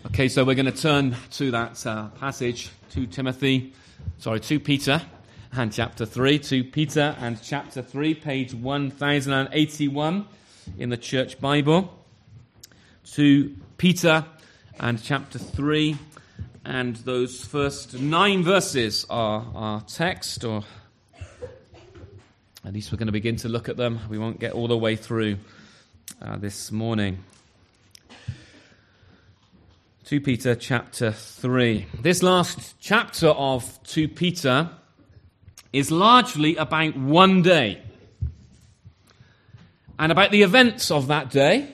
Okay, so we're going to turn to that passage, 2 Peter and chapter 3. 2 Peter and chapter 3, page 1081 in the Church Bible. 2 Peter and chapter 3, and those first 9 verses are our text, or at least we're going to begin to look at them. We won't get all the way through this morning. 2 Peter chapter 3. This last chapter of 2 Peter is largely about one day and about the events of that day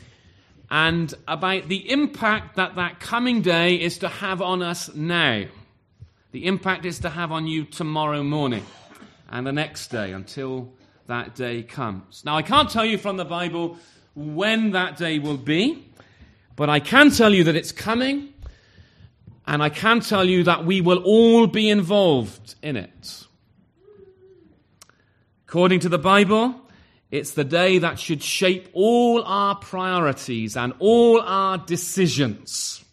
and about the impact that that coming day is to have on us now. The impact is to have on you tomorrow morning and the next day until that day comes. Now, I can't tell you from the Bible when that day will be, but I can tell you that it's coming, and I can tell you that we will all be involved in it. According to the Bible, it's the day that should shape all our priorities and all our decisions.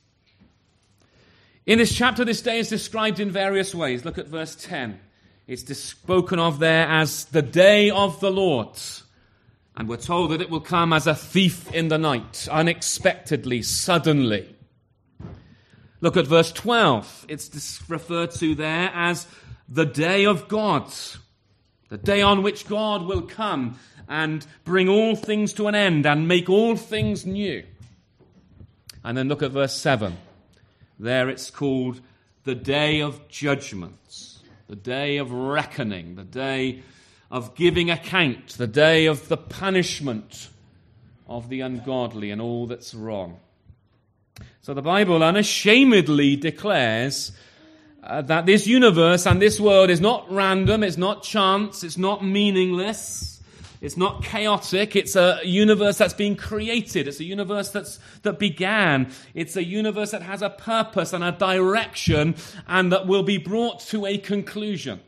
In this chapter, this day is described in various ways. Look at verse 10. It's spoken of there as the day of the Lord. And we're told that it will come as a thief in the night, unexpectedly, suddenly. Look at verse 12. It's referred to there as the day of God, the day on which God will come and bring all things to an end and make all things new. And then look at verse 7. There it's called the day of judgment, the day of reckoning, the day of giving account, the day of the punishment of the ungodly and all that's wrong. So the Bible unashamedly declares that this universe and this world is not random, it's not chance, it's not meaningless, it's not chaotic, it's a universe that's been created, it's a universe that began, it's a universe that has a purpose and a direction and that will be brought to a conclusion.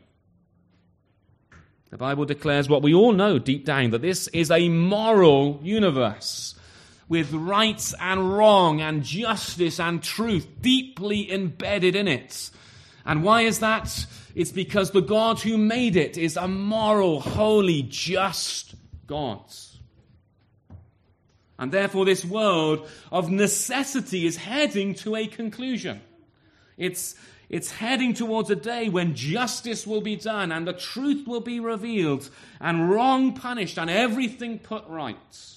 The Bible declares what we all know deep down, that this is a moral universe with right and wrong and justice and truth deeply embedded in it. And why is that? It's because the God who made it is a moral, holy, just God. And therefore this world of necessity is heading to a conclusion. It's heading towards a day when justice will be done and the truth will be revealed and wrong punished and everything put right.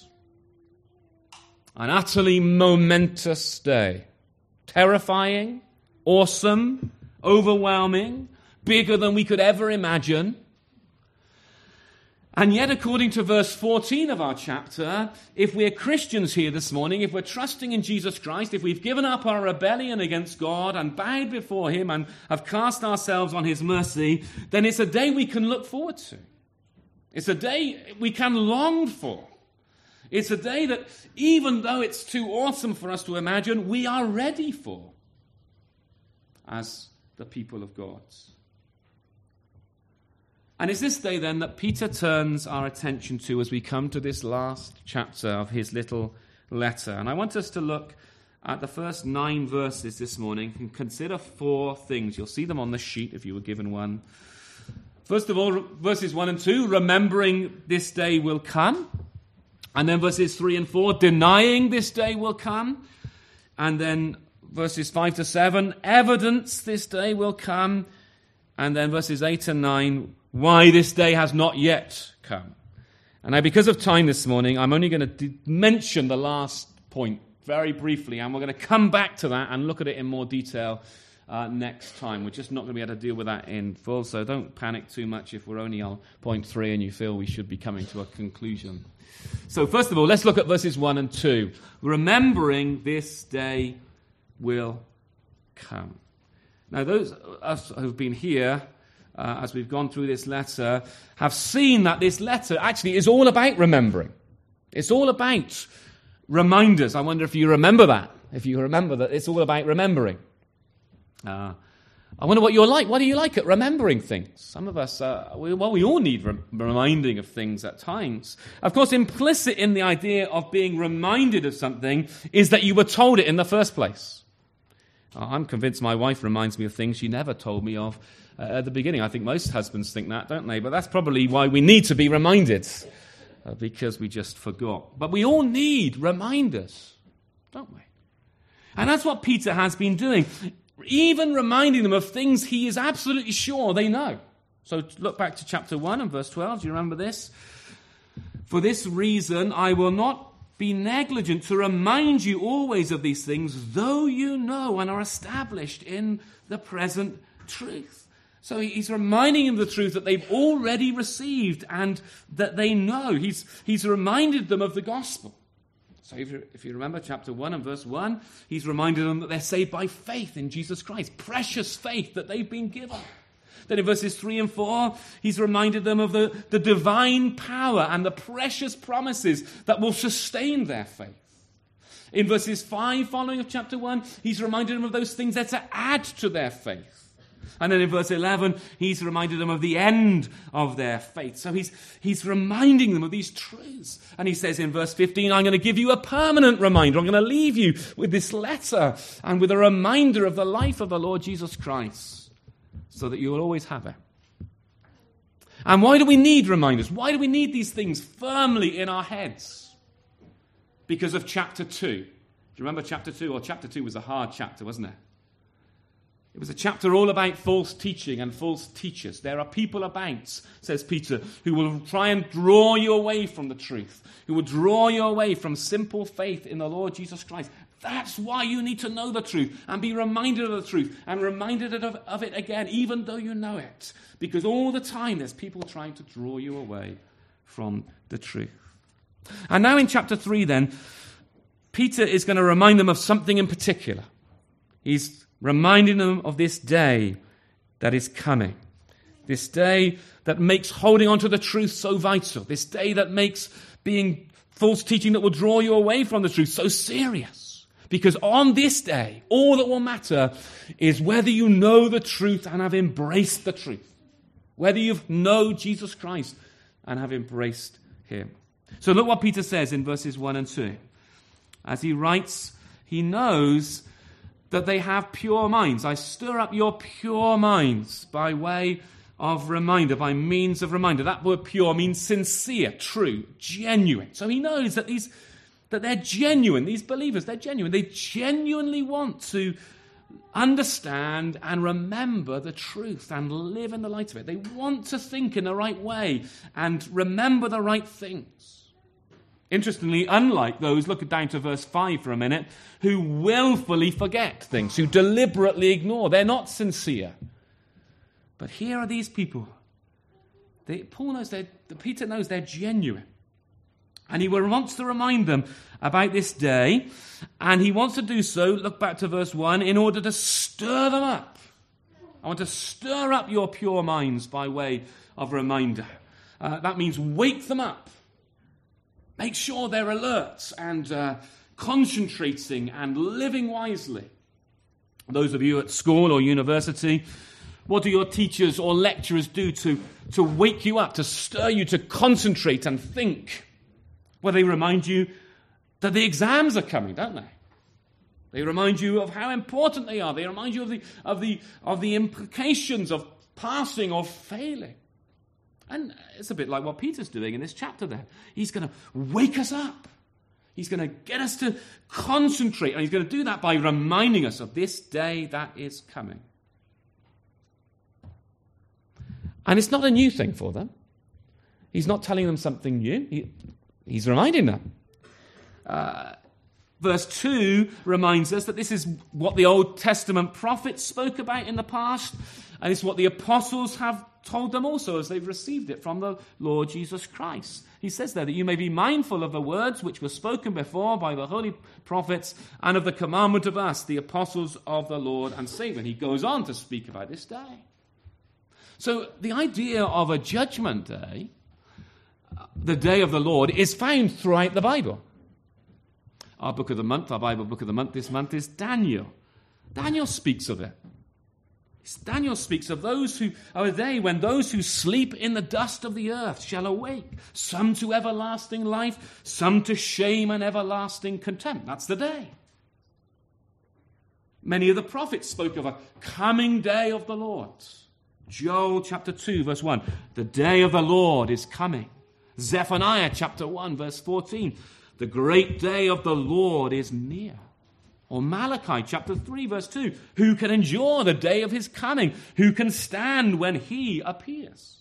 An utterly momentous day. Terrifying, awesome, overwhelming, bigger than we could ever imagine. And yet, according to verse 14 of our chapter, if we're Christians here this morning, if we're trusting in Jesus Christ, if we've given up our rebellion against God and bowed before Him and have cast ourselves on His mercy, then it's a day we can look forward to. It's a day we can long for. It's a day that, even though it's too awesome for us to imagine, we are ready for as the people of God. And it's this day then that Peter turns our attention to as we come to this last chapter of his little letter. And I want us to look at the first 9 verses this morning and consider 4 things. You'll see them on the sheet if you were given one. First of all, verses 1 and 2, remembering this day will come. And then verses 3 and 4, denying this day will come. And then verses 5 to 7, evidence this day will come. And then verses 8 and 9, why this day has not yet come. And now, because of time this morning, I'm only going to mention the last point very briefly, and we're going to come back to that and look at it in more detail next time. We're just not going to be able to deal with that in full, so don't panic too much if we're only on point 3 and you feel we should be coming to a conclusion. So first of all, let's look at verses 1 and 2. Remembering this day will come. Now, those of us who've been here as we've gone through this letter, have seen that this letter actually is all about remembering. It's all about reminders. I wonder if you remember that. If you remember that it's all about remembering. I wonder what you're like. What do you like at remembering things? Some of us, we all need reminding of things at times. Of course, implicit in the idea of being reminded of something is that you were told it in the first place. I'm convinced my wife reminds me of things she never told me of at the beginning. I think most husbands think that, don't they? But that's probably why we need to be reminded, because we just forgot. But we all need reminders, don't we? And that's what Peter has been doing, even reminding them of things he is absolutely sure they know. So look back to chapter 1 and verse 12. Do you remember this? For this reason, I will not be negligent to remind you always of these things, though you know and are established in the present truth. So he's reminding them of the truth that they've already received and that they know. He's reminded them of the gospel. So if you remember chapter 1 and verse 1, he's reminded them that they're saved by faith in Jesus Christ, precious faith that they've been given. Then in verses 3 and 4, he's reminded them of the divine power and the precious promises that will sustain their faith. In verses 5 following of chapter 1, he's reminded them of those things that are to add to their faith. And then in verse 11, he's reminded them of the end of their faith. So he's reminding them of these truths. And he says in verse 15, I'm going to give you a permanent reminder. I'm going to leave you with this letter and with a reminder of the life of the Lord Jesus Christ, so that you will always have it. And why do we need reminders? Why do we need these things firmly in our heads? Because of chapter 2. Do you remember chapter 2? Well, chapter 2 was a hard chapter, wasn't it? It was a chapter all about false teaching and false teachers. There are people about, says Peter, who will try and draw you away from the truth, who will draw you away from simple faith in the Lord Jesus Christ. That's why you need to know the truth and be reminded of the truth and reminded of it again, even though you know it. Because all the time there's people trying to draw you away from the truth. And now in chapter 3 then, Peter is going to remind them of something in particular. He's reminding them of this day that is coming. This day that makes holding on to the truth so vital. This day that makes being false teaching that will draw you away from the truth so serious. Because on this day, all that will matter is whether you know the truth and have embraced the truth. Whether you know Jesus Christ and have embraced him. So look what Peter says in verses 1 and 2. As he writes, he knows that they have pure minds. I stir up your pure minds by way of reminder, by means of reminder. That word pure means sincere, true, genuine. So he knows that they're genuine, these believers, they're genuine. They genuinely want to understand and remember the truth and live in the light of it. They want to think in the right way and remember the right things. Interestingly, unlike those, look down to verse 5 for a minute, who willfully forget things, who deliberately ignore. They're not sincere. But here are these people. Peter knows they're genuine. And he wants to remind them about this day. And he wants to do so, look back to verse 1, in order to stir them up. I want to stir up your pure minds by way of reminder. That means wake them up. Make sure they're alert and concentrating and living wisely. Those of you at school or university, what do your teachers or lecturers do to wake you up, to stir you to concentrate and think? Well, they remind you that the exams are coming, don't they? They remind you of how important they are. They remind you of the implications of passing or failing. And it's a bit like what Peter's doing in this chapter there. He's going to wake us up. He's going to get us to concentrate. And he's going to do that by reminding us of this day that is coming. And it's not a new thing for them. He's not telling them something new. He's reminding them. Verse 2 reminds us that this is what the Old Testament prophets spoke about in the past. And it's what the apostles have told them also as they've received it from the Lord Jesus Christ. He says there that you may be mindful of the words which were spoken before by the holy prophets and of the commandment of us, the apostles of the Lord and Savior. And he goes on to speak about this day. So the idea of a judgment day, the day of the Lord, is found throughout the Bible. Our book of the month, our Bible book of the month this month is Daniel. Daniel speaks of it. Daniel speaks of a day when those who sleep in the dust of the earth shall awake, some to everlasting life, some to shame and everlasting contempt. That's the day. Many of the prophets spoke of a coming day of the Lord. Joel chapter 2, verse 1, the day of the Lord is coming. Zephaniah chapter 1, verse 14, the great day of the Lord is near. Or Malachi chapter 3, verse 2, who can endure the day of his coming? Who can stand when he appears?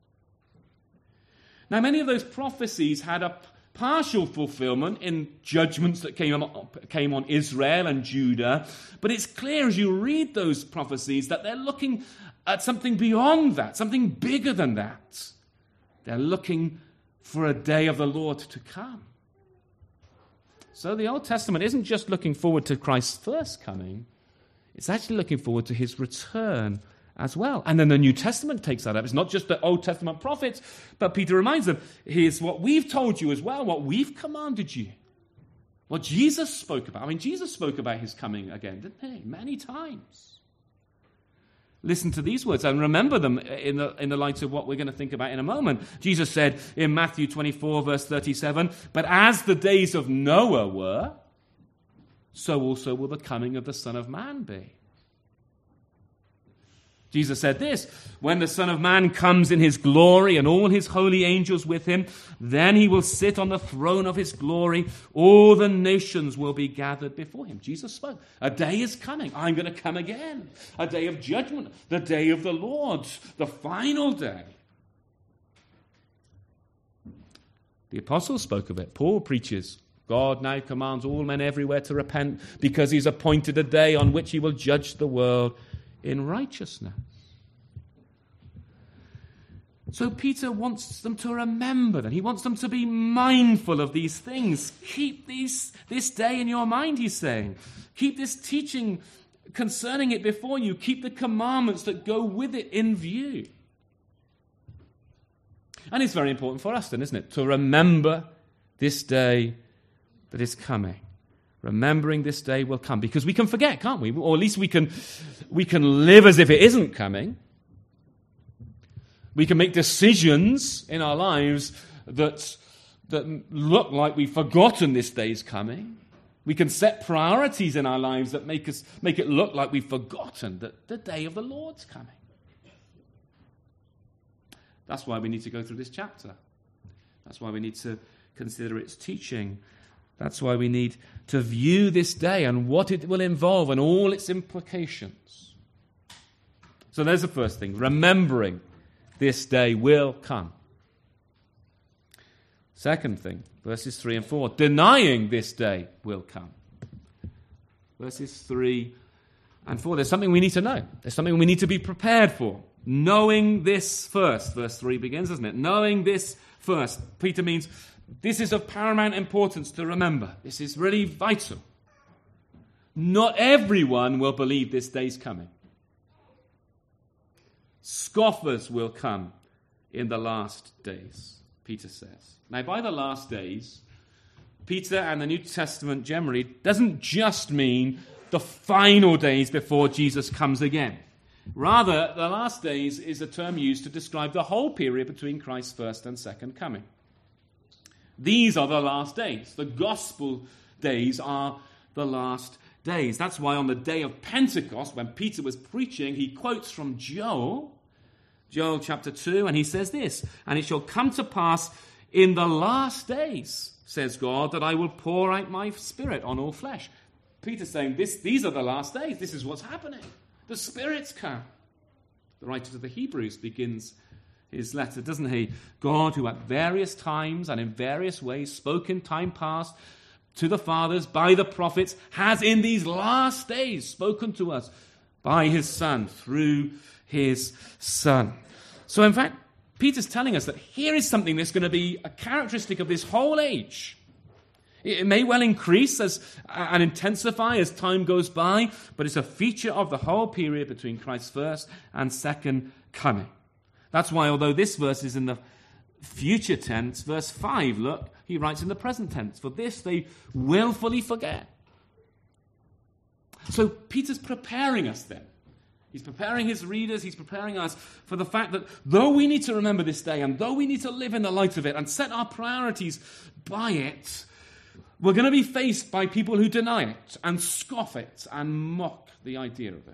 Now, many of those prophecies had a partial fulfillment in judgments that came on Israel and Judah, but it's clear as you read those prophecies that they're looking at something beyond that, something bigger than that. They're looking for a day of the Lord to come. So the Old Testament isn't just looking forward to Christ's first coming, it's actually looking forward to his return as well. And then the New Testament takes that up. It's not just the Old Testament prophets, but Peter reminds them, here's what we've told you as well, what we've commanded you. What Jesus spoke about. I mean, Jesus spoke about his coming again, didn't he? Many times. Listen to these words and remember them in the light of what we're going to think about in a moment. Jesus said in Matthew 24, verse 37, but as the days of Noah were, so also will the coming of the Son of Man be. Jesus said this, when the Son of Man comes in his glory and all his holy angels with him, then he will sit on the throne of his glory. All the nations will be gathered before him. Jesus spoke. A day is coming. I'm going to come again. A day of judgment. The day of the Lord. The final day. The apostles spoke of it. Paul preaches, God now commands all men everywhere to repent because he's appointed a day on which he will judge the world in righteousness. So Peter wants them to remember that. He wants them to be mindful of these things. Keep this day in your mind, he's saying. Keep this teaching concerning it before you. Keep the commandments that go with it in view. And it's very important for us then, isn't it? To remember this day that is coming. Remembering this day will come. Because we can forget, can't we? Or at least we can live as if it isn't coming. We can make decisions in our lives that look like we've forgotten this day's coming. We can set priorities in our lives that make it look like we've forgotten that the day of the Lord's coming. That's why we need to go through this chapter. That's why we need to consider its teaching. That's why we need to view this day and what it will involve and all its implications. So there's the first thing, remembering this day will come. Second thing, verses 3 and 4, denying this day will come. Verses 3 and 4, there's something we need to know. There's something we need to be prepared for. Knowing this first, verse 3 begins, doesn't it? Knowing this first. Peter means this is of paramount importance to remember. This is really vital. Not everyone will believe this day's coming. Scoffers will come in the last days, Peter says. Now, by the last days, Peter and the New Testament generally doesn't just mean the final days before Jesus comes again. Rather, the last days is a term used to describe the whole period between Christ's first and second coming. These are the last days. The gospel days are the last days. That's why on the day of Pentecost, when Peter was preaching, he quotes from Joel chapter 2, and he says this, and it shall come to pass in the last days, says God, that I will pour out my spirit on all flesh. Peter's saying these are the last days. This is what's happening. The Spirit's come. The writer to the Hebrews begins his letter, doesn't he? God, who at various times and in various ways spoke in time past to the fathers by the prophets, has in these last days spoken to us by his Son, through his Son. So in fact, Peter's telling us that here is something that's going to be a characteristic of this whole age. It may well increase and intensify as time goes by, but it's a feature of the whole period between Christ's first and second coming. That's why, although this verse is in the future tense, verse 5, look, he writes in the present tense, for this they willfully forget. So Peter's preparing us then. He's preparing his readers, he's preparing us for the fact that though we need to remember this day and though we need to live in the light of it and set our priorities by it, We're going to be faced by people who deny it and scoff it and mock the idea of it.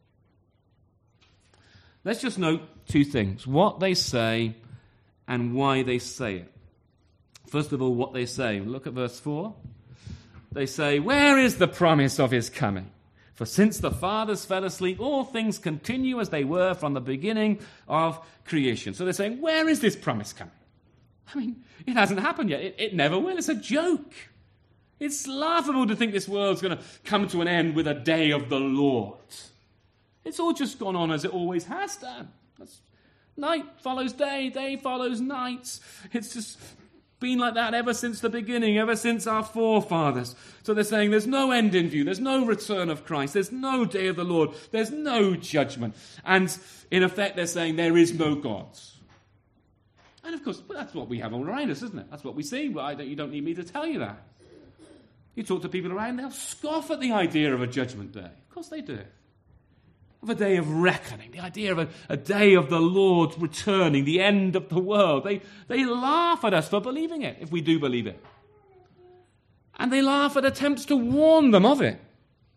Let's just note two things: what they say and why they say it. First of all, what they say. Look at verse 4. They say, "Where is the promise of his coming? For since the fathers fell asleep, all things continue as they were from the beginning of creation." So they're saying, where is this promise coming? I mean, it hasn't happened yet. It never will. It's a joke. It's laughable to think this world's going to come to an end with a day of the Lord. It's all just gone on as it always has done. Night follows day, day follows night. It's just been like that ever since the beginning, ever since our forefathers. So they're saying there's no end in view, there's no return of Christ, there's no day of the Lord, there's no judgment. And in effect, they're saying there is no God. And of course, that's what we have all around us, isn't it? That's what we see. Well, you don't need me to tell you that. You talk to people around, they'll scoff at the idea of a judgment day. Of course they do. Of a day of reckoning, the idea of a day of the Lord returning, the end of the world. They laugh at us for believing it, if we do believe it. And they laugh at attempts to warn them of it.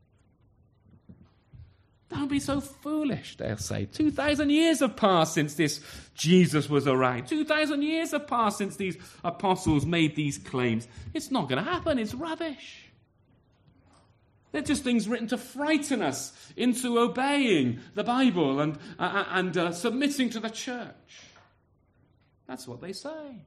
Don't be so foolish, they'll say. 2,000 years have passed since this Jesus was around. 2,000 years have passed since these apostles made these claims. It's not going to happen. It's rubbish. They're just things written to frighten us into obeying the Bible and submitting to the church. That's what they say.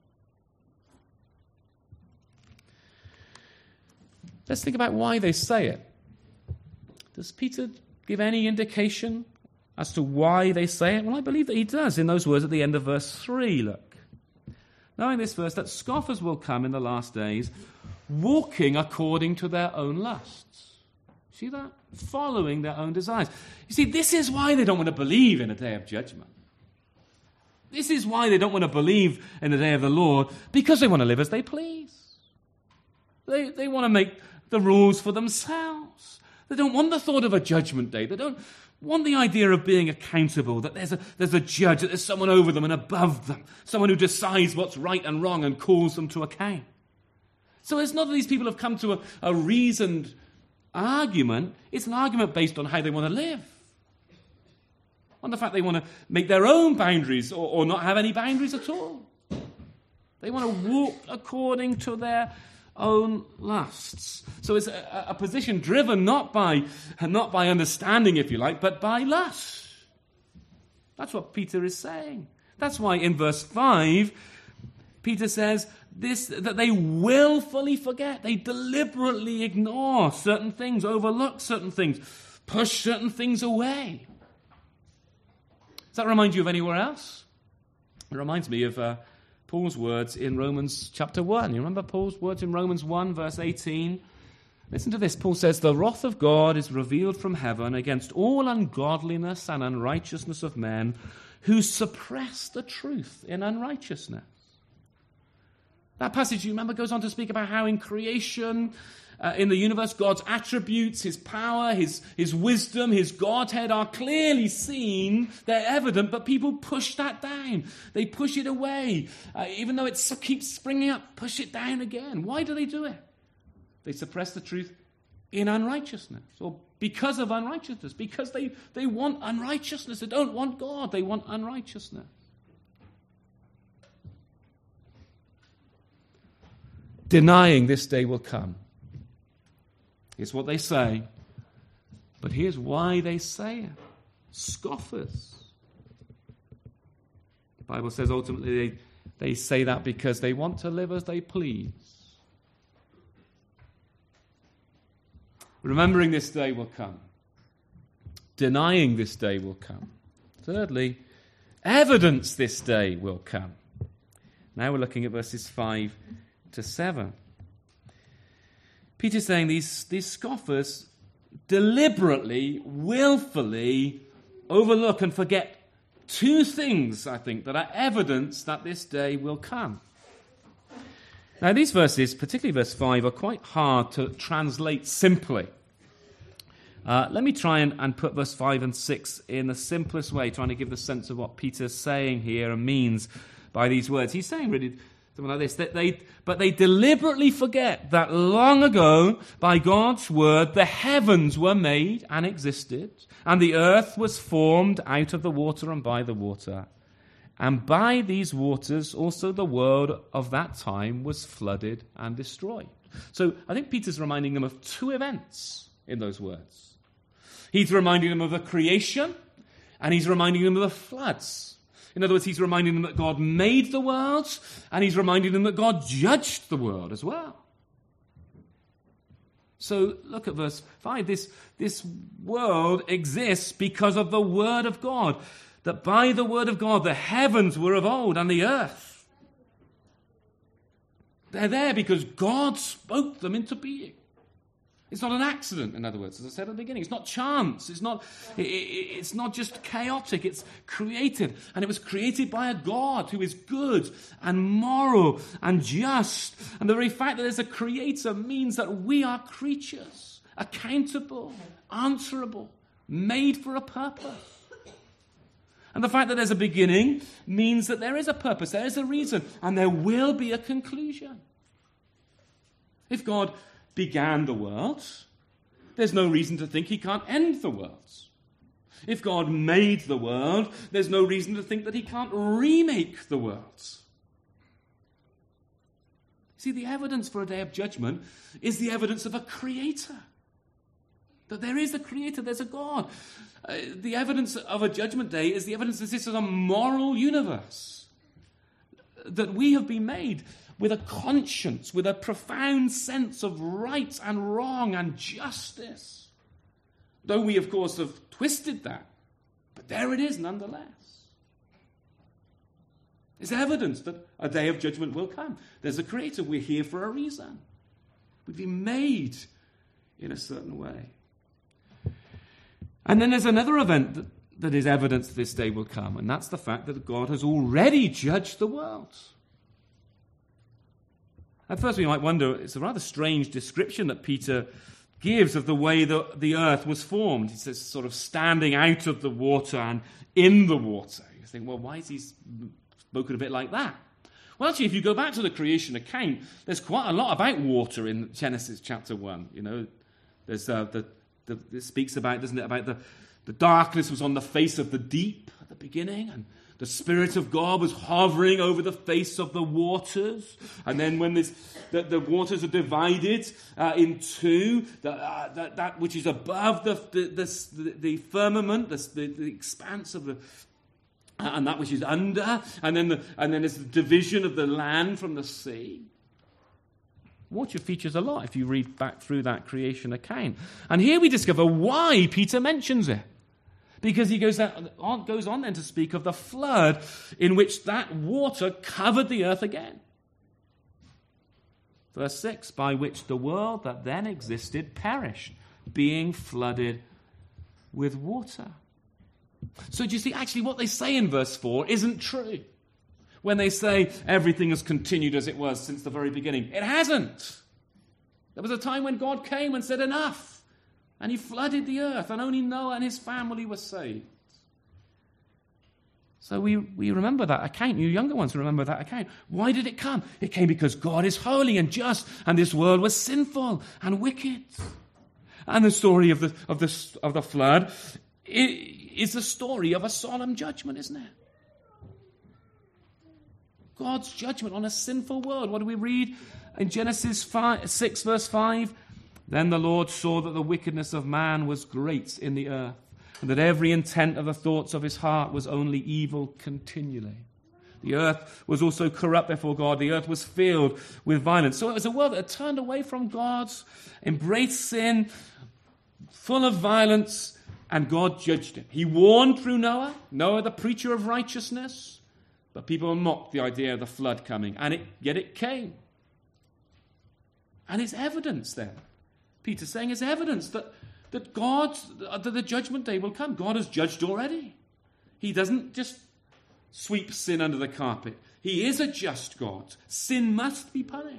Let's think about why they say it. Does Peter give any indication as to why they say it? Well, I believe that he does in those words at the end of verse 3. Look. Knowing this verse, that scoffers will come in the last days, walking according to their own lusts. See that? Following their own desires. You see, this is why they don't want to believe in a day of judgment. This is why they don't want to believe in the day of the Lord, because they want to live as they please. They want to make the rules for themselves. They don't want the thought of a judgment day. They don't want the idea of being accountable, that there's a judge, that there's someone over them and above them, someone who decides what's right and wrong and calls them to account. So it's not that these people have come to a reasoned argument. It's an argument based on how they want to live, on the fact they want to make their own boundaries or not have any boundaries at all. They want to walk according to their own lusts. So it's a position driven not by understanding, if you like, but by lust. That's what Peter is saying. That's why in verse 5, Peter says that they willfully forget. They deliberately ignore certain things, overlook certain things, push certain things away. Does that remind you of anywhere else? It reminds me of Paul's words in Romans chapter 1. You remember Paul's words in Romans 1, verse 18? Listen to this. Paul says, "The wrath of God is revealed from heaven against all ungodliness and unrighteousness of men who suppress the truth in unrighteousness." That passage, you remember, goes on to speak about how in creation, in the universe, God's attributes, his power, his wisdom, his Godhead are clearly seen. They're evident, but people push that down. They push it away. Even though it keeps springing up, push it down again. Why do they do it? They suppress the truth in unrighteousness, or because of unrighteousness, because they want unrighteousness. They don't want God. They want unrighteousness. Denying this day will come. It's what they say. But here's why they say it. Scoffers. The Bible says ultimately they say that because they want to live as they please. Remembering this day will come. Denying this day will come. Thirdly, evidence this day will come. Now we're looking at verses 5 to 7. Peter's saying these scoffers deliberately, willfully overlook and forget two things, I think, that are evidence that this day will come. Now, these verses, particularly verse 5, are quite hard to translate simply. Let me try and put verse 5 and 6 in the simplest way, trying to give the sense of what Peter's saying here and means by these words. He's saying, really, Something like this. But they deliberately forget that long ago, by God's word, the heavens were made and existed, and the earth was formed out of the water and by the water. And by these waters also the world of that time was flooded and destroyed. So I think Peter's reminding them of two events in those words. He's reminding them of the creation, and he's reminding them of the floods. In other words, he's reminding them that God made the world, and he's reminding them that God judged the world as well. So look at verse 5. This world exists because of the word of God. That by the word of God the heavens were of old and the earth. They're there because God spoke them into being. It's not an accident, in other words, as I said at the beginning. It's not chance. It's not just chaotic. It's created. And it was created by a God who is good and moral and just. And the very fact that there's a creator means that we are creatures, accountable, answerable, made for a purpose. And the fact that there's a beginning means that there is a purpose, there is a reason, and there will be a conclusion. If God began the world, there's no reason to think he can't end the world. If God made the world, there's no reason to think that he can't remake the world. See, the evidence for a day of judgment is the evidence of a creator. That there is a creator, there's a God. The evidence of a judgment day is the evidence that this is a moral universe. That we have been made with a conscience, with a profound sense of right and wrong and justice. Though we, of course, have twisted that. But there it is nonetheless. It's evidence that a day of judgment will come. There's a creator. We're here for a reason. We've been made in a certain way. And then there's another event that is evidence that this day will come, and that's the fact that God has already judged the world. At first we might wonder, it's a rather strange description that Peter gives of the way that the earth was formed. He says sort of standing out of the water and in the water. You think, well, why is he spoken a bit like that? Well, actually, if you go back to the creation account, there's quite a lot about water in Genesis chapter 1. You know, there's it speaks about, doesn't it, about the darkness was on the face of the deep at the beginning, and the Spirit of God was hovering over the face of the waters. And then when the waters are divided in two, that which is above the firmament, the expanse of the, and that which is under, and then there's the division of the land from the sea. Water features a lot if you read back through that creation account. And here we discover why Peter mentions it. Because he goes on then to speak of the flood in which that water covered the earth again. Verse 6, by which the world that then existed perished, being flooded with water. So do you see, actually what they say in verse 4 isn't true. When they say everything has continued as it was since the very beginning. It hasn't. There was a time when God came and said enough. And he flooded the earth, and only Noah and his family were saved. So we remember that account. You younger ones remember that account. Why did it come? It came because God is holy and just, and this world was sinful and wicked. And the story of the flood is the story of a solemn judgment, isn't it? God's judgment on a sinful world. What do we read in Genesis 6, verse 5? Then the Lord saw that the wickedness of man was great in the earth, and that every intent of the thoughts of his heart was only evil continually. The earth was also corrupt before God. The earth was filled with violence. So it was a world that had turned away from God, embraced sin, full of violence, and God judged it. He warned through Noah, the preacher of righteousness. But people mocked the idea of the flood coming, and yet it came. And it's evidence then. Peter's saying it's evidence that the judgment day will come. God has judged already. He doesn't just sweep sin under the carpet. He is a just God. Sin must be punished.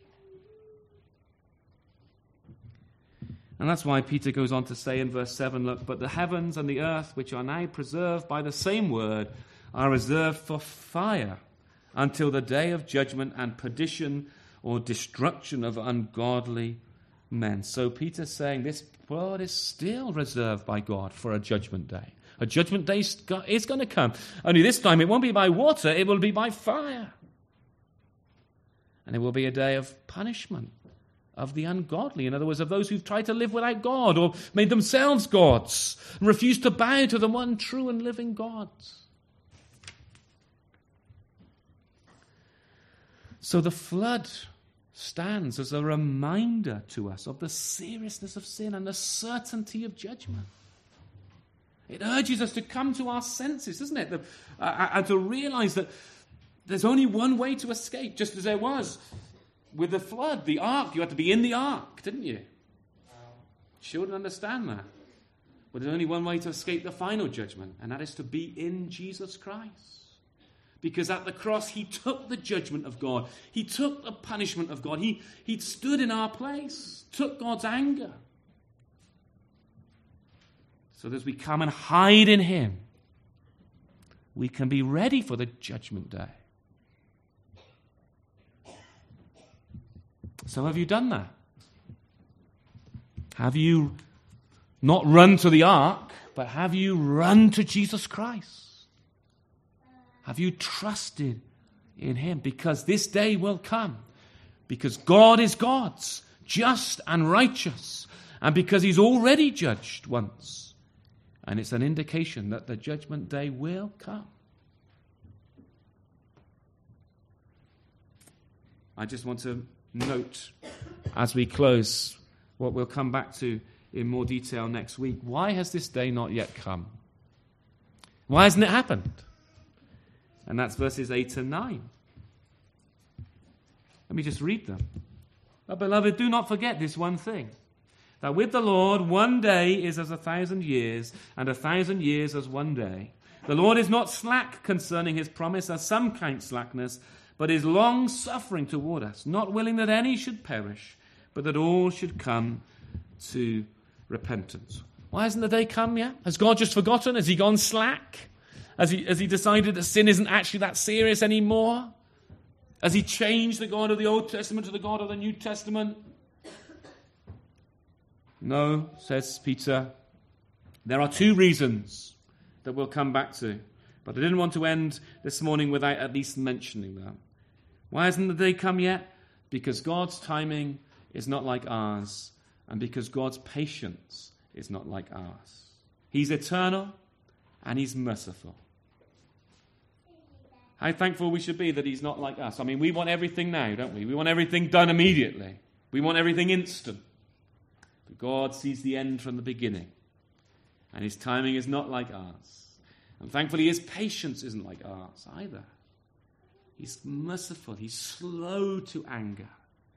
And that's why Peter goes on to say in verse 7, look, but the heavens and the earth, which are now preserved by the same word, are reserved for fire until the day of judgment and perdition or destruction of ungodly men. So Peter's saying this world is still reserved by God for a judgment day. A judgment day is going to come. Only this time it won't be by water, it will be by fire. And it will be a day of punishment of the ungodly. In other words, of those who've tried to live without God or made themselves gods and refused to bow to the one true and living God. So the flood stands as a reminder to us of the seriousness of sin and the certainty of judgment. It urges us to come to our senses, doesn't it? And to realize that there's only one way to escape, just as there was with the flood, the ark. You had to be in the ark, didn't you? Children understand that. But there's only one way to escape the final judgment, and that is to be in Jesus Christ. Because at the cross, he took the judgment of God. He took the punishment of God. He stood in our place, took God's anger. So that as we come and hide in him, we can be ready for the judgment day. So have you done that? Have you not run to the ark, but have you run to Jesus Christ? Have you trusted in him? Because this day will come. Because God is God's, just and righteous. And because he's already judged once. And it's an indication that the judgment day will come. I just want to note, as we close, what we'll come back to in more detail next week. Why has this day not yet come? Why hasn't it happened? And that's verses 8 and 9. Let me just read them. But beloved, do not forget this one thing, that with the Lord 1 day is as 1,000 years, and 1,000 years as 1 day. The Lord is not slack concerning his promise, as some count slackness, but is long-suffering toward us, not willing that any should perish, but that all should come to repentance. Why hasn't the day come yet? Has God just forgotten? Has he gone slack? Has he decided that sin isn't actually that serious anymore? Has he changed the God of the Old Testament to the God of the New Testament? No, says Peter. There are 2 reasons that we'll come back to. But I didn't want to end this morning without at least mentioning them. Why hasn't the day come yet? Because God's timing is not like ours, and because God's patience is not like ours. He's eternal, and he's merciful. How thankful we should be that he's not like us. I mean, we want everything now, don't we? We want everything done immediately. We want everything instant. But God sees the end from the beginning, and his timing is not like ours. And thankfully, his patience isn't like ours either. He's merciful. He's slow to anger.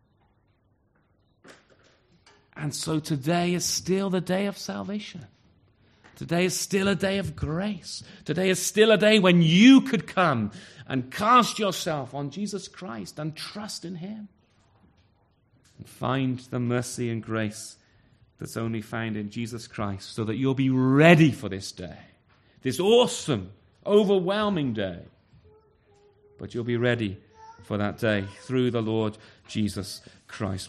And so today is still the day of salvation. Today is still a day of grace. Today is still a day when you could come and cast yourself on Jesus Christ and trust in him. And find the mercy and grace that's only found in Jesus Christ, so that you'll be ready for this day. This awesome, overwhelming day. But you'll be ready for that day through the Lord Jesus Christ.